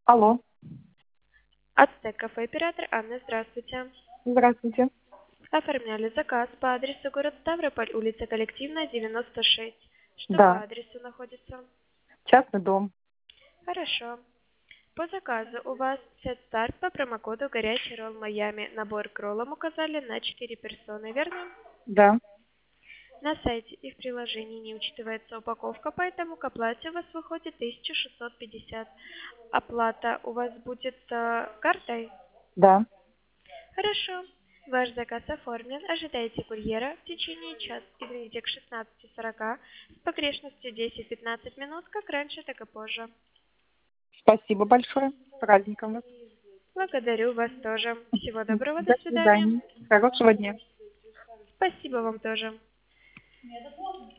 Алло, Ацтек кафе, оператор Анна, здравствуйте. здравствуйте. Оформляли заказ по адресу город Ставрополь, улица Коллективная, 96. Что по Да, адресу находится? частный дом. Хорошо. По заказу у вас сет-старт по промокоду «Горячий ролл Майами». Набор к роллам указали на 4 персоны, верно? Да. На сайте и в приложении не учитывается упаковка, поэтому к оплате у вас выходит 1650. Оплата у вас будет картой? Да. Хорошо. Ваш заказ оформлен. Ожидайте курьера в течение часа, извините, к 16:40 с погрешностью 10-15 минут, как раньше, так и позже. Спасибо большое. С праздником вас. Благодарю вас тоже. Всего доброго, до До свидания. свидания. Хорошего дня. Спасибо вам тоже.